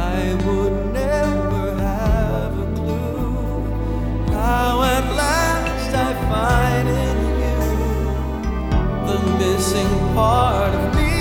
I would never have a clue how at last I find in you the missing part of me.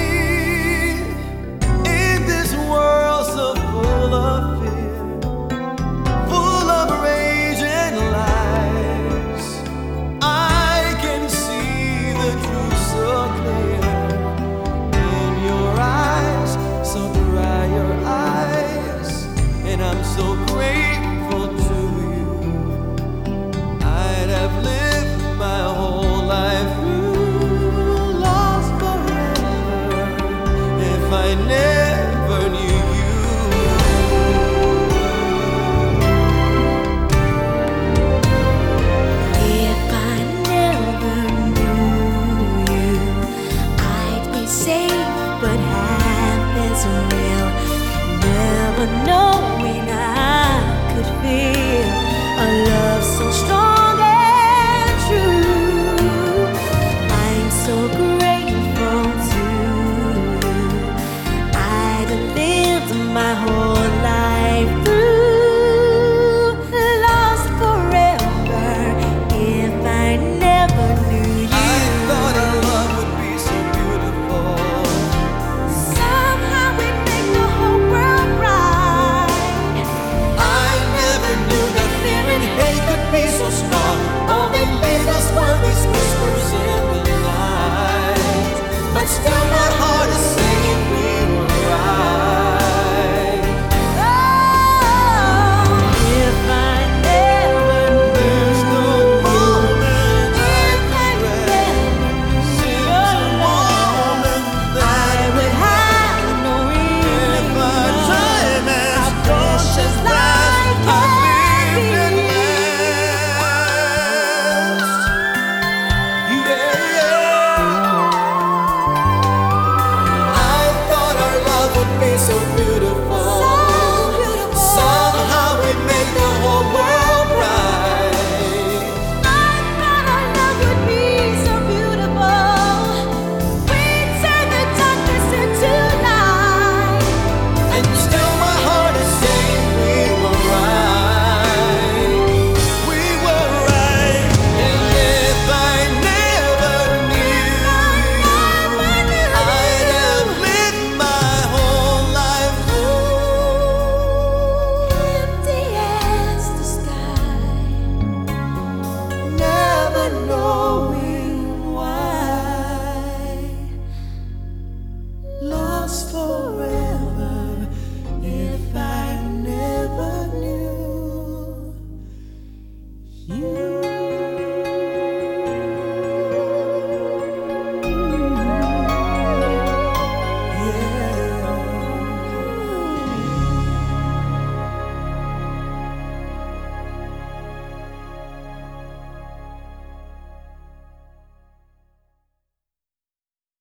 In this world so full of fear, full of rage and lies, I can see the truth so clear. In your eyes, so dry your eyes, and I'm so grateful to you. I'd have lived my whole life through, lost forever, if I never knew you. If I never knew you, I'd be safe but half as real. Never knowing I could feel a love so strong and true. I'm so grateful to you. I'd have lived my whole